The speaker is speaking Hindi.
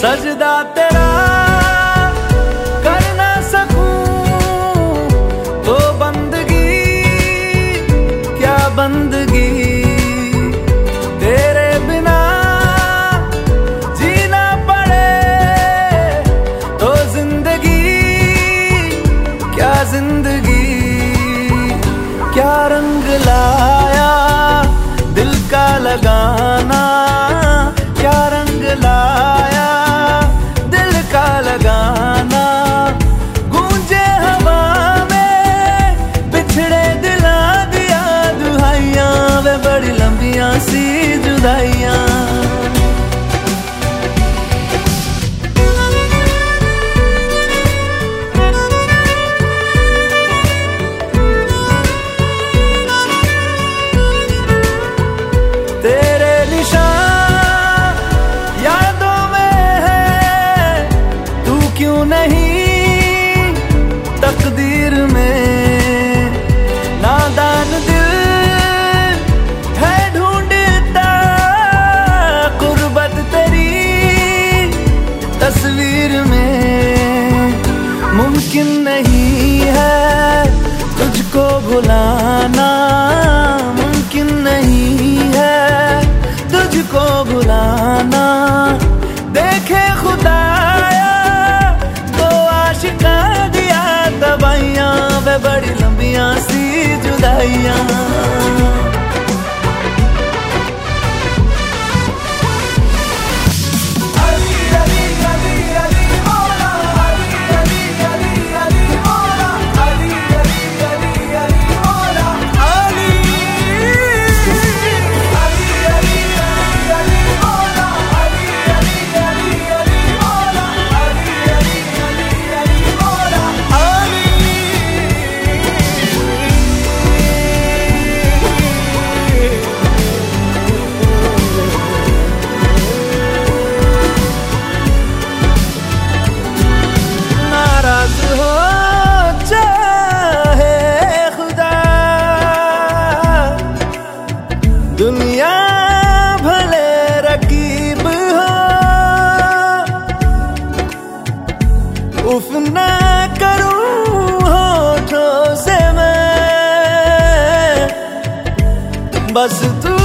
सजदा तेरा कर ना सकूं तो बंदगी क्या बंदगी, तेरे बिना जीना पड़े तो जिंदगी क्या जिंदगी। क्या रंग लाया दिल का लगाना, क्या रंग लाया दिल का लगाना। गूंजे हवा में बिछड़े दिला दिया दुहाइयां, वे बड़ी लंबियां सी जुदाइयां। तेरे निशान यादों में है, तू क्यों नहीं तकदीर में। नादान दिल है ढूंढता कुर्बत तेरी तस्वीर में। मुमकिन नहीं है तुझको भुलाना, मुमकिन नहीं है तुझको भुलाना। देखे खुदाया तो आशिका दिया तबाइयां, वे बड़ी लंबियां सी जुदाइयां। दुनिया भले रकीब हो, उफ ना करूं होठों से मैं, बस तू